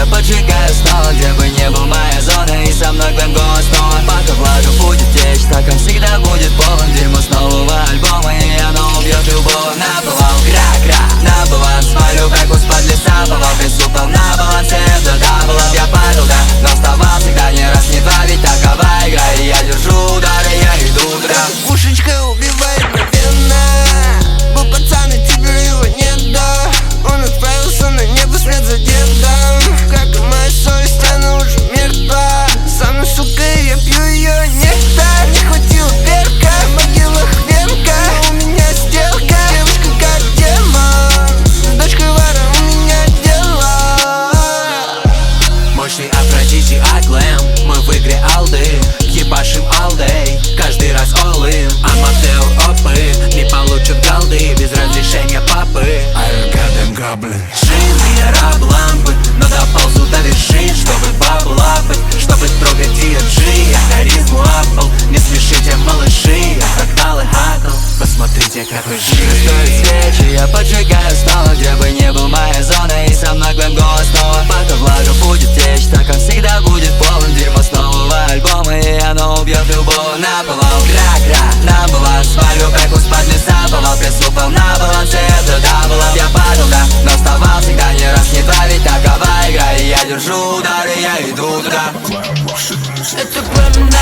я поджигаю снова, где бы не был моя зона, и со мной глэм голос снова. Пока влажу будет течь, так он всегда будет полон дерьмо с нового альбома, и оно убьет любого. Наповал, кра-кра, на баланс, смотрю, как из-под леса повал, присупал на балансе, это даблов я падал, да, но вставал всегда не раз, не два, ведь такова игра, и я держу удары, я иду туда. Пушечка убивает мгновенно. Был пацан, и теперь его нет, да. Он отправился на небо вслед за дедом. Как и моя совесть, она уже мертва. Со мной, сука, и я пью ее нектар. Не хватило перка, в могилах венка, но у меня сделка. Девушка как демон, с дочкой вара у меня дела. Мощный Афродити от Глэм, мы в игре алды, ебашим all day, каждый раз all in. Аматеур опыт, не получат голды без разрешения папы. Джин, я раб лампы, но доползу до вершин, чтобы бабу лапать, чтобы трогать DRG. Я харизму апал, не смешите, малыши, я фракталы хакл, посмотрите, какой жир. Стоит свечи, я поджигаю снова, где бы не был моя зона, и со мной глэм голос снова. Пока влага будет течь, так он всегда будет полон дерьмо с нового альбома, и оно убьет любого. Наповал, кра-кра, на баланс, смотрю, как из-под леса повал, присупал на балансе, это даблов я падал, да, но вставал всегда не раз, не два, ведь такова игра, и я держу удары, я иду туда. Это глэм.